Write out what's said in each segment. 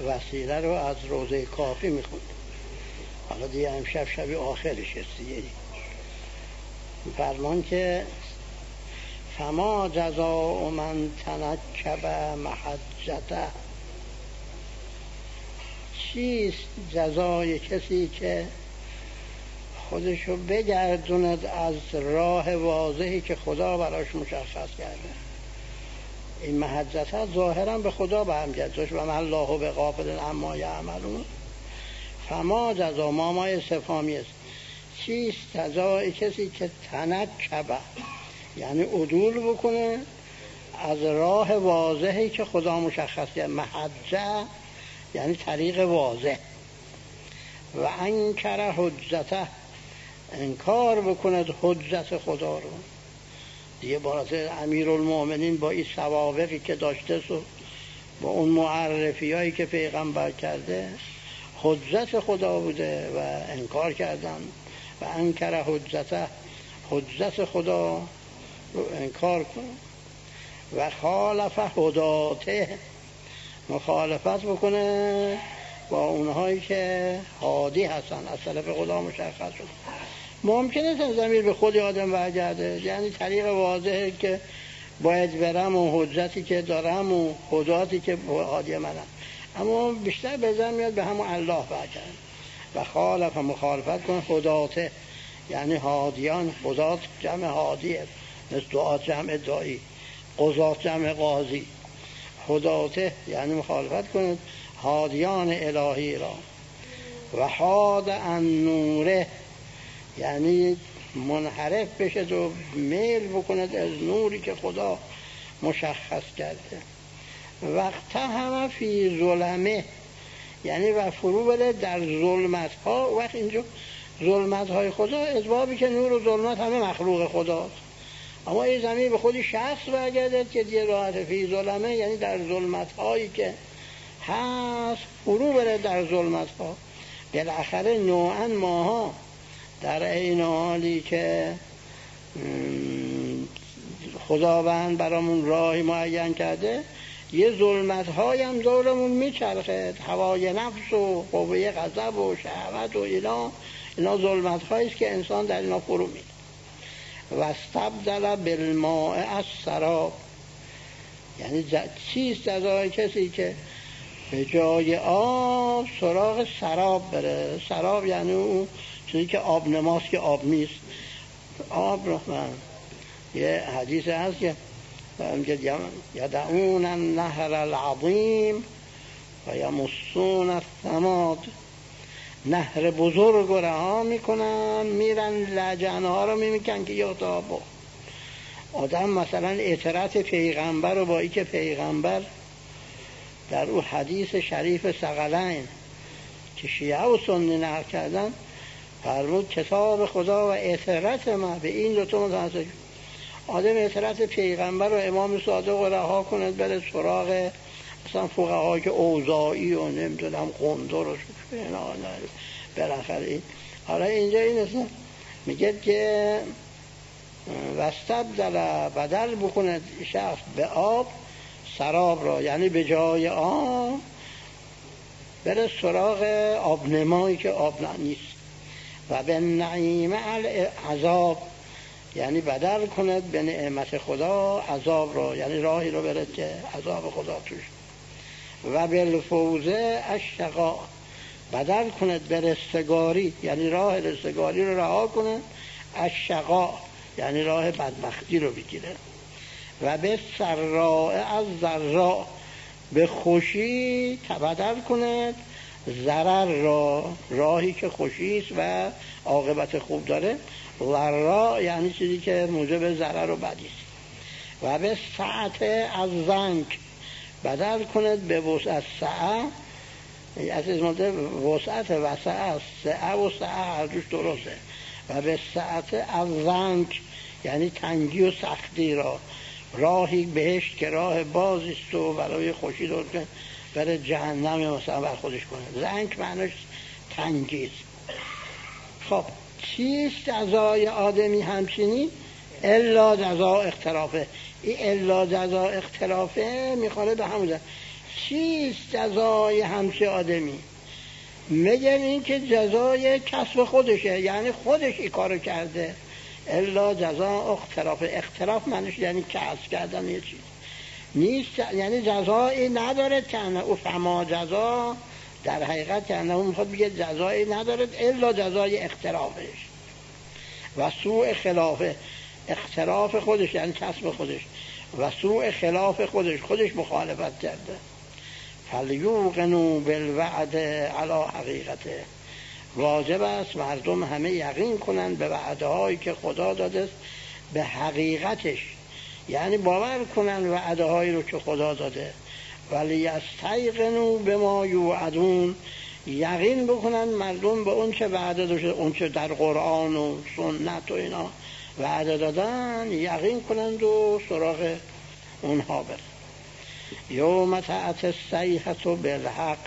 وسیله رو از روضه کافی میخوند. حالا دیگه امشب شب آخرش دیگه فرمان که فما جزاء من تنکب محجته، چیست جزای کسی که خودشو بگردوند از راه واضحی که خدا براش مشخص کرده. این محجته ظاهرا به خدا برمیگرده و ما الله به غافل عما یعملون. فما جزا ما استفهامی است. چیست جزای کسی که تنکبه، یعنی عدول بکنه از راه واضحی که خدا مشخص کرده. محجه یعنی طریق واضح. و انکر حجته، انکار بکند حجت خدا رو. دیگه بارت امیرالمؤمنین با این سوابقی که داشته با اون معرفی هایی که پیغمبر کرده حجت خدا بوده و انکار کردن. و انکر حجته، حجت خدا رو انکار کن. و خالف هداته، مخالفت بکنه با اونهایی که هادی هستن، از طرف خدا مشخص شد. ممکنه تا ضمیر به خود آدم برگرده، یعنی طریق واضحه که باید برم و حجتی که دارم و هداتی که هادی منم، اما بیشتر به ذهن میاد به همون الله برگرده. و خالف، مخالفت کن هداته یعنی هادیان. هدات جمع هادیه، مثل دعات جمع دایی، قضات جمع قاضی. هداته یعنی مخالفت کند هادیان الهی را. و حاد عن نوره یعنی منحرف بشد و میل بکند از نوری که خدا مشخص کرده. وقت همه فی ظلمه یعنی و فرو بره در ظلمت ها. وقت اینجا ظلمت های خدا اسبابی که نور و ظلمت همه مخلوق خداست، اما این زمین به خودی شخص برگردد که دیگه راحت. فی ظلمه یعنی در ظلمت هایی که هست فرو بره در ظلمت ها. بالاخره نوعا ماها در این حالی که خداوند برامون راهی معین کرده یه ظلمت های هم دورمون میچرخه، هوای نفس و قوه غضب و شهوت و اینا ظلمت هاییست که انسان در اینا فرو میره. و استبدل بالماء السراب یعنی چیست جزای کسی که به جای آب سراغ سراب بره. سراب یعنی اون چیزی که آب نماست که آب نیست. آب رو یه حدیث هست که یدعون النهر العظیم و یمسون الثماد، نهر بزرگ رو رها میکنن میرن لجنه ها رو میمیکن که یادابو. آدم مثلا اطرت پیغمبر رو با ای که پیغمبر در او حدیث شریف ثقلین که شیعه و سنی نقل کردن فرمود کتاب خدا و اطرت ما به این دوتا متناسب. آدم اطرت پیغمبر و امام صادق رو رها کند بره سراغ مثلا فقهایی که اوزاعی و نمیدونم قندر و بالاخره. حالا اینجا این اصلا میگه که وستبدل بدل بکند شخص به آب سراب را، یعنی به جای آب بره سراغ آب نمایی که آب نیست. و به نعیم العذاب یعنی بدل کند به نعمت خدا عذاب را، یعنی راهی رو بره که عذاب خدا توش. و بالفوز الشقا بدل کند به رستگاری، یعنی راه رستگاری رو رها کند. الشقا یعنی راه بدبختی رو بگیره. و به سراء از ضراء به خوشی بدل کند ضرر را، راهی که خوشیست و عاقبت خوب داره. ضراء یعنی چیزی که موجب ضرر و بدیست. و به سعت از زنک بدل کند به وسعت. سعه از ماده وسعت وسعه، سعه و سعه هر دوش درسته. و به سعت از زنک یعنی تنگی و سختی را، راهی بهشت که راه بازیست و برای خوشی درست کنه برای جهنم مثلا بر خودش کنه. زنک معنیش تنگیست. خب چیست جزای آدمی همچینی؟ الا جزا اختلافه. این الا جزا اختلافه میخوره به همون چیست جزای همچه آدمی؟ میگن این که جزای کسب خودشه، یعنی خودش این کارو کرده. الا جزا اختراف معنیش یعنی کسب کردن یه چیز نیست، یعنی جزایی نداره که او فما جزا در حقیقت که اون میخواد بگه جزایی نداره الا جزای اخترافش و سوء خلافه. اختراف خودش یعنی کسب خودش و سوء خلاف خودش مخالفت کرده. فلیوقنوا بالوعد علی حقیقته. واجب است مردم همه یقین کنند به وعده هایی که خدا داده است به حقیقتش، یعنی باور کنند وعده هایی رو که خدا داده. ولی استیقنوا بما یوعدون، یقین بکنند مردم به اون چه وعده داشته، اون چه در قرآن و سنت و اینا وعده دادن یقین کنند و سراغ اونها برن. یوم تأتی الصیحة بالحق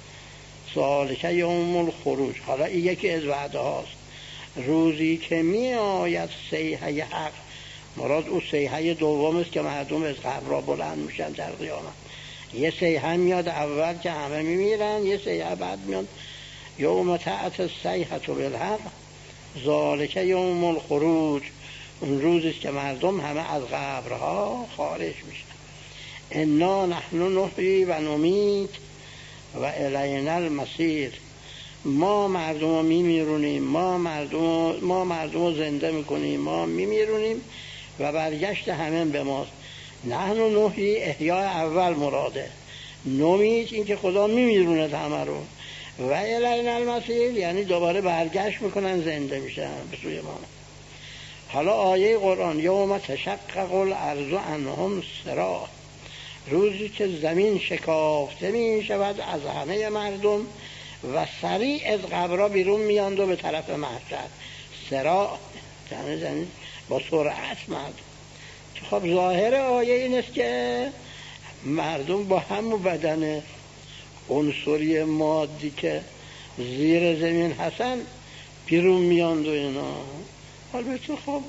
ذلک یوم الخروج. حالا این یکی از وعده هاست. روزی که می آید صیحه حق، مراد اون صیحه دوم است که مردم از قبر را بلند میشن در قیامت. یه صیحه میاد اول که همه میمیرن، یه صیحه بعد میاد. یوم تأتی الصیحة بالحق ذلک یوم الخروج، اون روزی است که مردم همه از قبرها خارج میشن. انا نحن نحیی و نمیت و الینا المصیر. ما مردم رو میمیرونیم، ما مردم رو زنده میکنیم، ما میمیرونیم و برگشت همه به ماست. نحن نحیی احیاء اول مراده، نمیت این که خدا میمیروند همه رو، و الینا المصیر یعنی دوباره برگشت میکنن زنده میشن به سوی ما. حالا آیه قرآن یوم تشقق الارض عنهم سراع، روزی که زمین شکافته می شود از همه مردم و سریع از قبرها بیرون میاند و به طرف محشر. سراع یعنی با سرعت مردم. خب ظاهر آیه این است که مردم با همون بدن عنصری مادی که زیر زمین هستن بیرون میاند و اینا. البته خب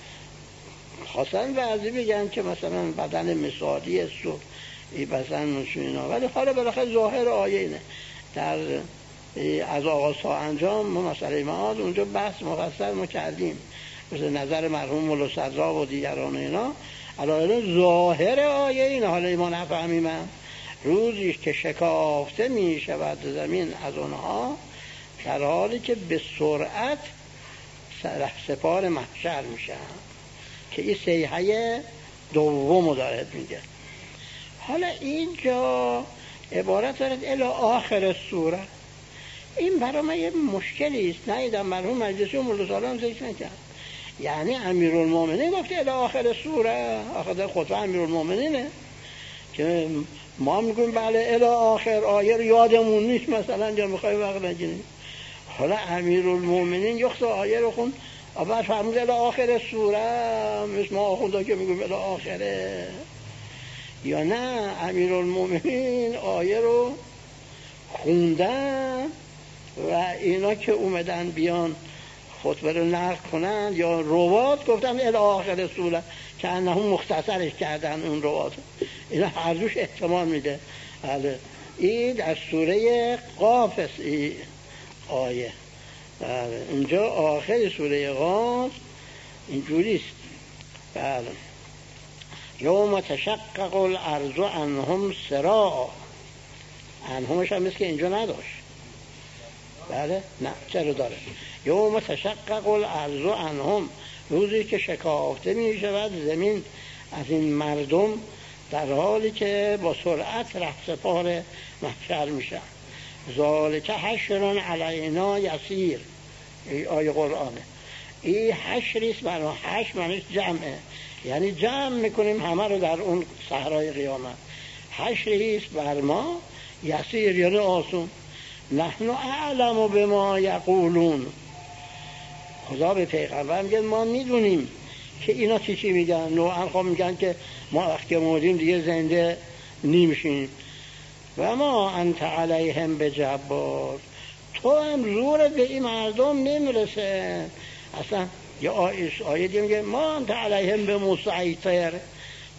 خواستن بعضی بگن که مثلا بدن مثالی است و این بدن اینا، ولی حالا بالاخره ظاهر آیه اینه. در از آغاز تا انجام مسئله معاد اونجا بحث مفصل ما کردیم، مثل نظر مرحوم مولا صدرا و دیگران اینا. الان ظاهر آیه اینه، حالا ما نفهمیم. روزی که شکافته می شود زمین از اونها در حالی که به سرعت سپار محشر میشن، که این صیحه دوم داره میگه. حالا اینجا عبارت دارد الی آخر سوره. این برای من یه مشکلی است، نیدم مرحوم مجلسی و مولا سالان ذکر نکرد. یعنی امیرالمومنین گفته الی آخر سوره، آخر خطبه امیرالمومنینه که ما میگویم بله الی آخر آیه رو یادمون نیست مثلا یا میخوایم وقت نگیریم. حالا امیرالمومنین یخت آیه رو خون اول فرمود الی آخر سوره، مثل ما آخونده که میگویم الی آخره، یا نه امیرالمومنین آیه رو خوندن و اینا که اومدن بیان خطبه رو نقل کنن یا روات گفتن الی آخر سوره که انهم مختصرش کردن اون روات. اینا هر دوش احتمال میده. بله این در سوره قاف است این آیه. بله اینجا آخر سوره قاف اینجوریست. بله یوم تشقق الارض عنهم سراع، عنهمش هم مثل که اینجا نداشت. بله نه چرا داره. یوم تشقق الارض عنهم، روزی که شکافته می شود زمین از این مردم در حالی که با سرعت رهسپار محشر میشن. ذالک حشر علینا یسیر، این آیه قرآنه. این حشریست، برای حشر معنیش جمعه، یعنی جمع میکنیم همه رو در اون صحرای قیامت. حشریست بر ما یسیر یعنی آسون. نحن اعلم بما یقولون، خدا به پیغمبر میگه ما میدونیم که اینا چی میگن. نوعا خب میگن که ما وقتی موردیم دیگه زنده نمیشیم. و ما انت علیهم بجبار، تو هم زورت به این مردم نمیرسه. اصلا یه آیه دیگه میگه ما انت علیهم بمسیطر،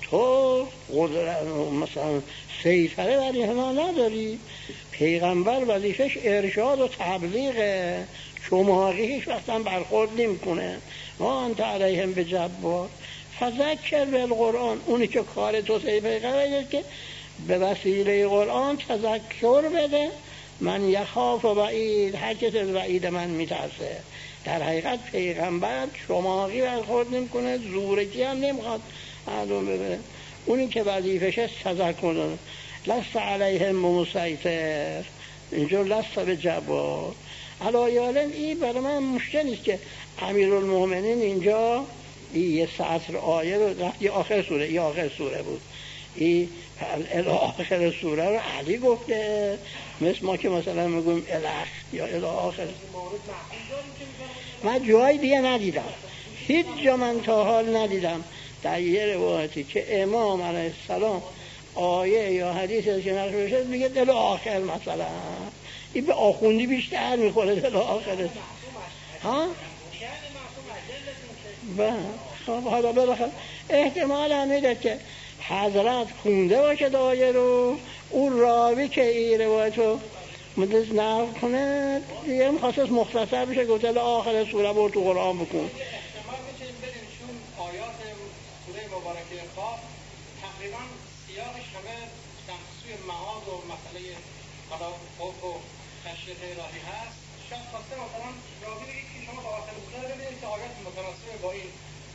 تو قدرت مثلا سیطره بر اینها نداری. پیغمبر وظیفش ارشاد و تبلیغه، چماقی هیچ وقت هم برخورد نمی‌کنه. ما انت علیهم بجبار فذکر بالقرآن. اونی که کار تو پیغمبره که به وسیله قرآن تذکر بده. من یخاف وعید، هر کس از وعید من میترسه. در حقیقت پیغمبر چماقی برخورد نمی‌کنه، زورکی هم نمیخواد مردم ببره. اونی که وظیفش تذکر داره. لست علیهم بمسیطر، اینجا لست به جبار. علایالن این برای من مشکل نیست که امیرالمومنین اینجا این یه سطر آیه رو رفت یه آخر سوره، یه آخر سوره بود، این آخر سوره رو علی گفته، مثل ما که مثلا میگویم الخ یا الی آخر. من جای دیگه ندیدم، هیچ جا من تا حال ندیدم در یه روایتی که امام علیه السلام آیه یا حدیثی که نقل بشه میگه دل آخر مثلا. این به آخوندی بیشتر میخوره دل آخر. ها؟ خب حالا بلاخره احتمال هم میده که حضرت خونده باشه آیه رو، اون راوی که این روایت رو مدرس نقل کنه دیگه میخواست مختصر بشه گفت دل آخر سوره برد تو قرآن بکن. احتمال میتونیم بدیم چون آیات سوره مبارکه قاف تقریبا سیاقش همه سوی معاد و مسئله خوف و تشریح الهی هست. شاید خواسته مثلا راوی بگید که شما تا آخر سوره ببینید که آیات متناسب با این.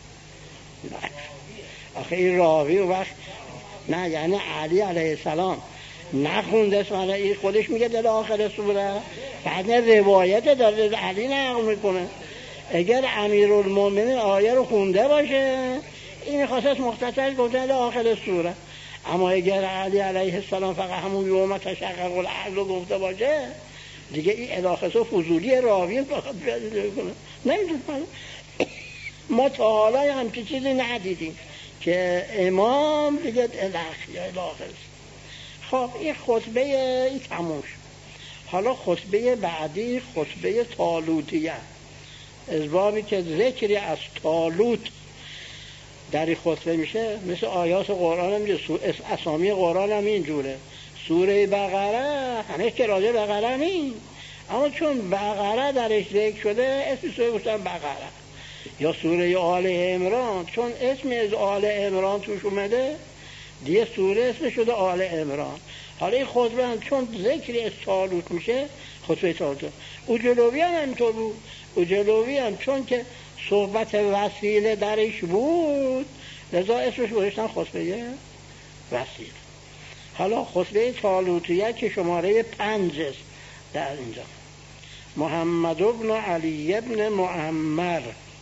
آخه این راوی و وقت نه، یعنی علی علیه السلام نخونده اسمانه، این خودش میگه دل آخر سوره، بعد روایت داره علی نقل میکنه. اگر امیرالمومنین آیه رو خونده باشه این خاصش مختصر گفته دل آخر سوره، اما اگر علی علیه السلام فقط همون یوم تشقق الارض رو گفته باشه دیگه این الاخص و فضولی راوی فقط بیاد کنه. نمیدونم، ما تا حالا همچی چیزی ندیدیم که امام دیگه الاخ یا الاخر. خب این خطبه این تموم شد. حالا خطبه بعدی خطبه طالوتیه، از بابی که ذکری از طالوت در این خطبه میشه. مثل آیات قرآن هم اسامی قرآن هم اینجوره. سوره بقره همه که راجع بقره نیست، اما چون بقره درش ذکر شده اسم سوره گفتن بقره. یا سوره آل عمران چون اسم از آل عمران توش اومده دیگه سوره اسم شده آل عمران. حالا این خطبه هم چون ذکری از طالوت میشه خطبه طالوت. اوجلوی هم همینطور بود. اوجلوی هم چون که صحبت وسیله درش بود لذا اسمش گذاشتن خطبه وسیله. حالا خطبه طالوتیه که شماره 5 است در اینجا. محمد ابن علی ابن معمر،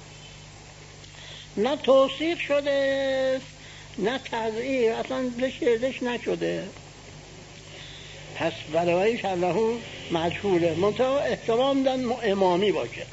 نه توصیف شده نه تضعیف، اصلا لش نشده، پس برای شرحه مجهوله، منطقه احترام دن امامی باشه.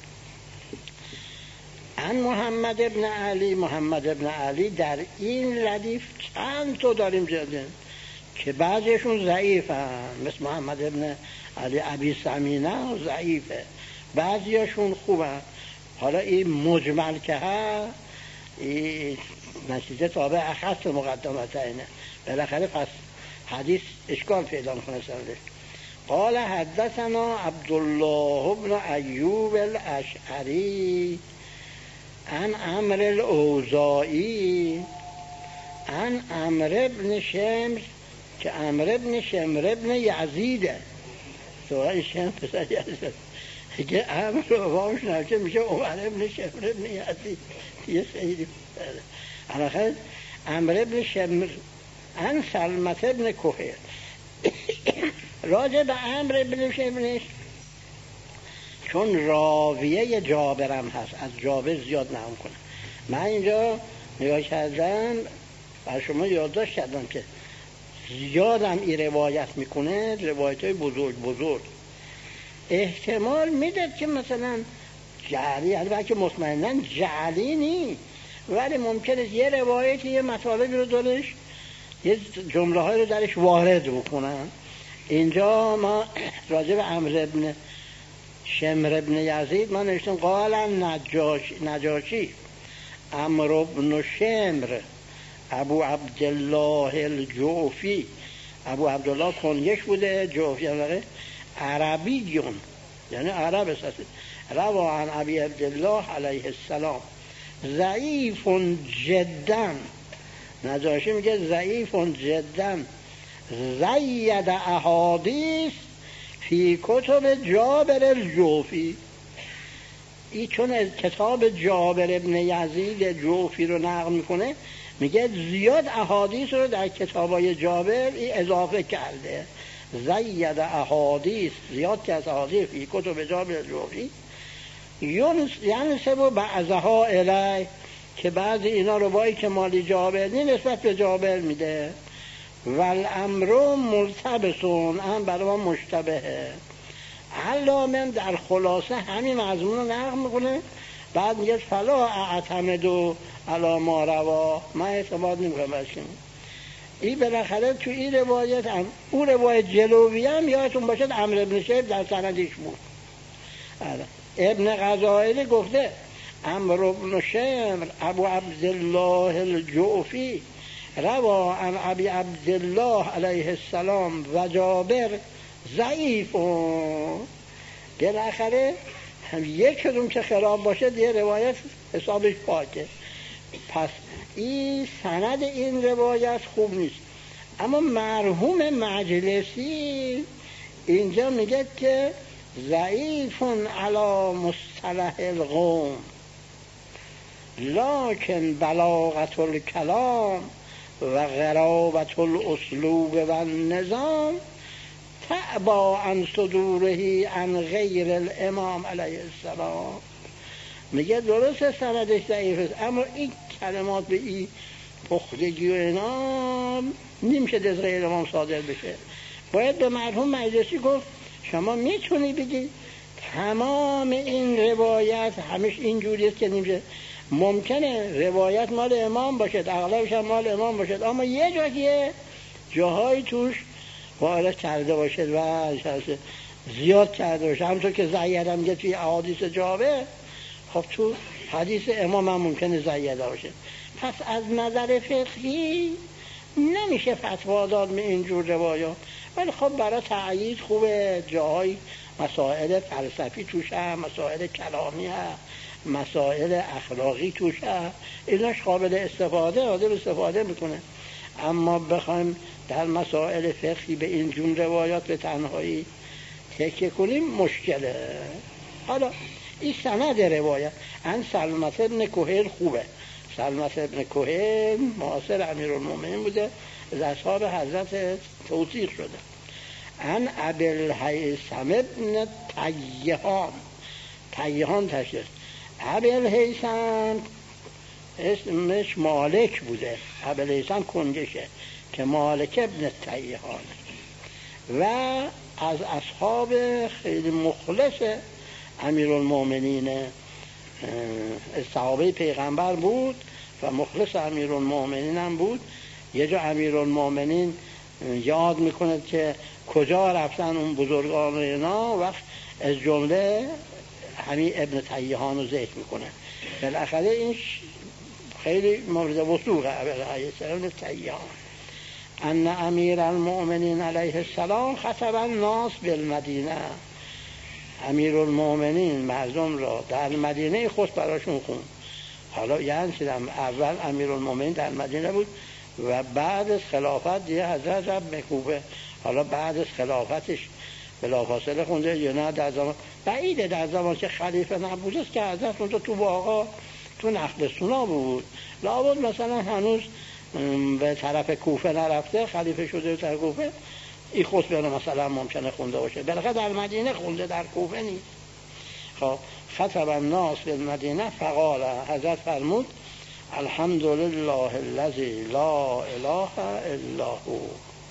ان محمد ابن علی، محمد ابن علی در این ردیف چند تا داریم جلده که بعضیشون ضعیف هم، مثل محمد ابن علی ابی سمینه ضعیفه، بعضیشون خوبه. حالا این مجمل که هست این نتیجه تابع اخص مقدمت اینه، بالاخره پس حدیث اشکال پیدا میکنه سندش. قال حدثنا عبدالله ابن ایوب الاشعری عن عمرو الاوزاعی عن عمرو ابن شمس، که عمرو ابن شمر ابن یزیده، سوال شمس پسر یزید، اگه عمرو رو واش نوشه میشه عمر ابن شمر ابن یزید، یه خیلی علاقه. عمرو ابن شمر عن سلمت ابن کوهر. راجع به عمرو ابن شمرش چون راویه جابرم هست، از جابر زیاد نام کنم. من اینجا نگاه کردم بر شما یادداشت کردم که زیادم این روایت میکنه، روایت های بزرگ احتمال میداد که مثلا جعلی، البته مطمئناً جعلی نیست، ولی ممکنه یه روایتی یه مطالبی رو درش یه جمله های رو درش وارد بکنن. اینجا ما راجع به عمرو ابن شمر ابن یزید من نوشتم قال نجاشی عمرو ابن شمر ابو عبدالله الجوفی، ابو عبدالله کنیش بوده، جوفی هم عربیون یعنی عرب است. روا عن ابی عبدالله علیه السلام ضعیف جدا، نجاشی میگه ضعیف جدا زید احادیث فی کتب جابر الجوفی. این چون کتاب جابر ابن یزید جوفی رو نقل میکنه، میگه زیاد احادیث رو در کتابای جابر این اضافه کرده. زید احادیث، زیاد که از احادیث فی کتب جابر الجوفی ینسب بعضها الی، که بعضی اینا رو بایی که مالی جابر نی نسبت به جابر میده. والامر ملتبسون، هم برای ما مشتبهه. علامه در خلاصه همین مضمون رو نقل میکنه، بعد میگه فلا اعتمدو علی ما روا، من اعتماد نمیکنم بشکنم. این بالاخره تو این روایت هم اون روایت جلوی هم یادتون باشد عمرو بن شیب در سندش بود. ابن غزائلی گفته عمرو بن شیب ابو عبدالله الجوفی روا عن ابی عبدالله علیه السلام و جابر ضعیف. بالاخره یک کدوم که خراب باشه دیگه روایت حسابش پاکه. پس این سند این روایت خوب نیست. اما مرحوم مجلسی اینجا میگه که ضعیف علی مصطلح القوم لکن بلاغت الکلام و غرابت الاسلوب و النظام تعبا عن صدوره عن غیر الامام علیه السلام. میگه درست سندش ضعیف است، اما این کلمات به این پختگی و اینا نمیشه از غیر امام صادر بشه. باید به مرحوم مجلسی گفت شما میتونی بگی تمام این روایت همش اینجوری است که نمیشه. ممکنه روایت مال امام باشد، اغلبش هم مال امام باشد، اما یه جاهای توش وارد کرده باشد و زیاد کرده باشد. همونطور که زیاده میگه توی احادیث جابر، خب تو حدیث امام هم ممکنه زیاده باشه. پس از نظر فقهی نمیشه فتوا داد به اینجور روایات، ولی خب برای تأیید خوبه. جاهای مسائل فلسفی توش هم، مسائل کلامی هم، مسائل اخلاقی توش هم، ایناش قابل استفاده، آدم استفاده میکنه. اما بخوایم در مسائل فقهی به این جون روایات به تنهایی تکیه کنیم مشکله. حالا این سند روایت ان سلمة بن کهیل خوبه. سلمة بن کهیل معاصر امیرالمومنین بوده، از اصحاب حضرت توثیق شده. ان ابی الهیثم بن طیهان تشریف. ابی الهیثم اسمش مالک بوده، ابی الهیثم کنجشه که مالک ابن طیهان و از اصحاب خیلی مخلص امیرالمومنین، صحابه پیغمبر بود و مخلص امیرالمومنین هم بود. یه جا امیرالمومنین یاد میکنه که کجا رفتن اون بزرگان اینا، وقت از جمله همین ابن طیهان رو ذکر میکنه. بالاخره این خیلی مورد وثوقه. ابن طیهان ان امیر المؤمنین علیه السلام خطب الناس بالمدینه، امیرالمؤمنین مردم را در مدینه خود براشون خون. حالا یعنی اول امیرالمؤمنین در مدینه بود و بعد از خلافت دیگه حضرت رفت کوفه. حالا بعد از خلافتش بلافاصله خونده یا نه در زمان بعیده، در زمان که خلیفه نبود است که حضرت اونجا تو باغا تو نخل سونا بود. لابد مثلا هنوز به طرف کوفه نرفته، خلیفه شده در کوفه، این خطبه مثلا ممکنه خونده باشه. بالاخره در مدینه خونده، در کوفه نیست. خب خطب الناس بالمدینه فقال، حضرت فرمود الحمدلله الذی لا اله الا هو.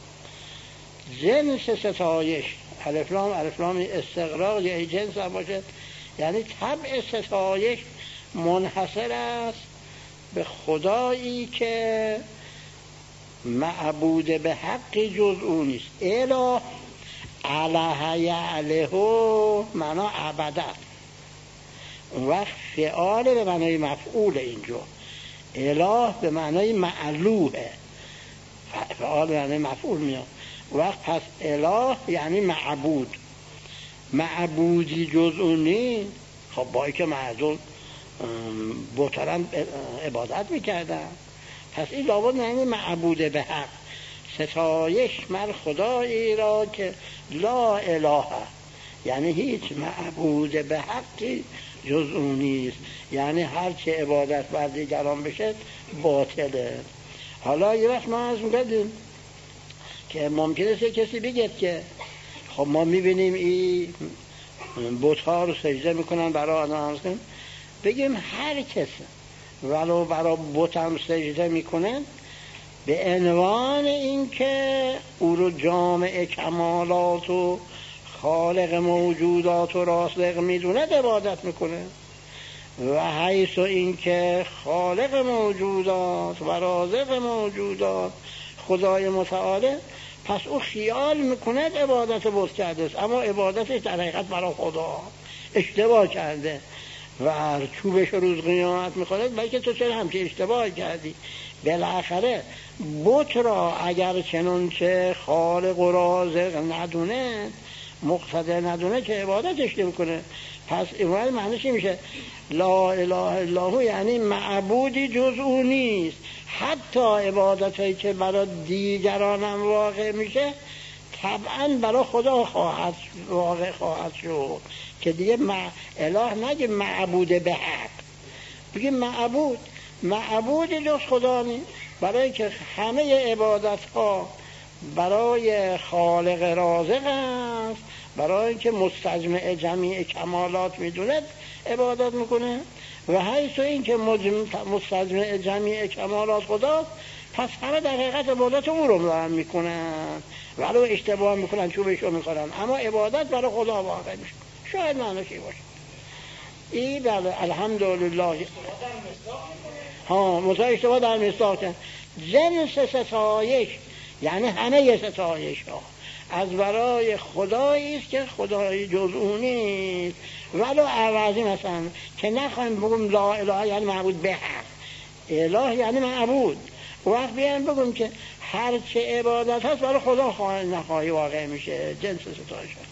جنس ستایش، الفلام استغراق یا جنس هم باشه، یعنی طبع ستایش منحصر است به خدایی که معبود به حقی جز او نیست. اله اله یعله معنا عبدت، اون وقت فعال به معنی مفعول اینجا، اله به معنای معلوهه، فعال یعنی مفعول میاد. وقت پس اله یعنی معبود. معبودی جز اون نیست. خب با که مردم بتران عبادت میکردن، پس این لابد یعنی معبود به حق. ستایش مر خدایی را که لا اله، یعنی هیچ معبود به حقی جز اون نیست، یعنی هر چه عبادت بر دیگران بشه باطله. حالا یه وقت ما از میگردیم که ممکنه کسی بگه که خب ما میبینیم این بت‌ها رو سجده میکنن برای آنها، بگیم هر کس ولو برای بت هم سجده میکنن به عنوان این که او رو جامع کمالات و خالق موجودات و رازق میدونه عبادت میکنه، و حیث این که خالق موجودات و رازق موجودات خدای متعاله، پس او خیال میکنه عبادت بت کرده است، اما عبادتش در حقیقت برای خدا اشتباه کرده و چوبش روز قیامت میخواد بلکه تو چرا همچه اشتباه کردی. بالاخره بت را اگر چنانچه خالق و رازق ندونه، مقتدر ندونه، که عبادتش نمیکنه. پس این معنیش میشه لا اله الا هو، یعنی معبودی جز او نیست. حتی عبادت هایی که برای دیگران هم واقع میشه طبعا برای خدا واقع خواهد شد، که دیگه اله نگه معبود به حق، بگه معبود جز خدا نیست. برای که همه عبادت ها برای خالق رازق است، برای اینکه مستجمع جمیع کمالات میدوند عبادت میکنه، و حیث این که مستجمع جمیع کمالات خدا، پس همه در حقیقت عبادت او رو دارن میکنن، ولو اشتباه میکنن چوبش رو میخورن، اما عبادت برای خدا واقع میشه. شاید معنیش باشه این. بله الحمدلله. اشتباه در مصداق جنس ستایش، یعنی همه ستایش ها از برای خدایی است که خدای جز اون نیست، ولو عوضی مثلا که نخواهیم بگم لا اله یعنی معبود به حق، اله یعنی معبود، وقت بیان بگم که هر چه عبادت هست برای خدا نخواهی واقع میشه. جنس ستایش هست.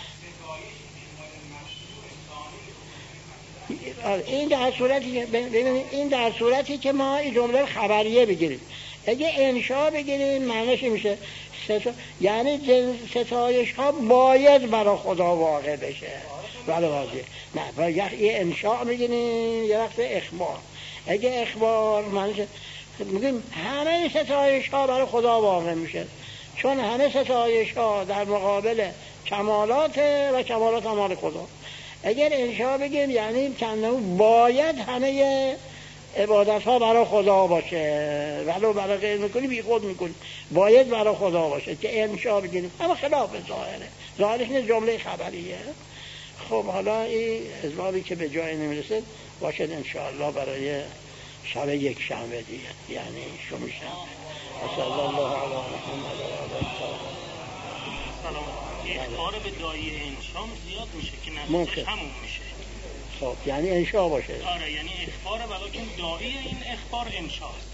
این در صورتی که ما این جمله خبریه بگیریم. اگه انشا بگیریم معنیش میشه یعنی ستایش ها باید برای خدا واقع بشه، ولی واضحه. نه باید یه انشا میگیریم، یه وقت اخبار. اگه اخبار معنیش میگیم همه ستایش ها برای خدا واقع میشه، چون همه ستایش ها در مقابل کمالات و کمالات مال خدا. اگر انشا بگیم یعنی کنه باید همه عبادت ها برای خدا باشه، ولو برای غیر میکنی بی خود میکنی، باید برای خدا باشه که انشا بگیم. اما خلاف ظاهرش نه، جمله خبریه. خب حالا این حضابی که به جای نمیرسه باشد انشاءالله برای شب یک شنبه دیگه، یعنی شمی شنبه. صلی الله علی محمد و آله سلام. اخبار به دایی انشام زیاد میشه که نتیجهش همون میشه. خب یعنی انشا باشه. آره یعنی اخباره، ولیکن دایی این اخبار انشاست.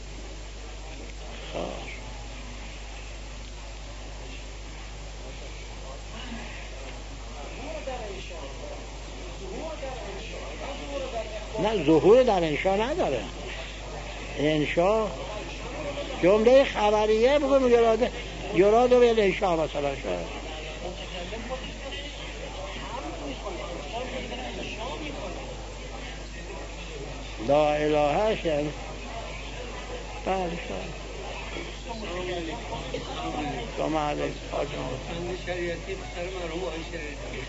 نه ظهور در انشا نداره. انشا جمله خبریه بگم یراد و انشا مثلا شد. لا اله شد. بله شد. سلام علیکم. شریعتی بسر مرحوم آقای شریعتی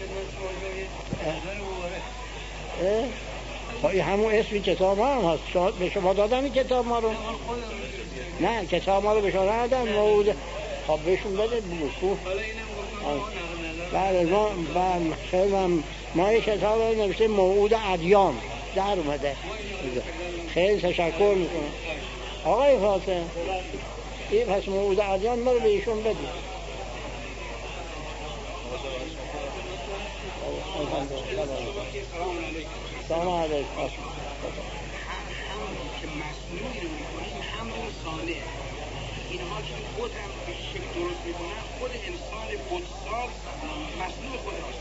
خدمت شما این همون اسم کتاب ما هم هست. به شما دادن این کتاب ما رو؟ نه کتاب ما رو به شما دادن. موعود خب بهشون بده بگو. بله ما یک کتاب رو نوشته موعود ادیان در اومده. خیلی تشکر میکنم آقای فاطمه. این پس موعود ادیان ما رو به ایشون بده. سلام علیکم. که مصنوعی رو میکنیم همون صانعه. اینها که خود هم به شکل درست میکنن خود انسان بودساز مصنوع خود راست.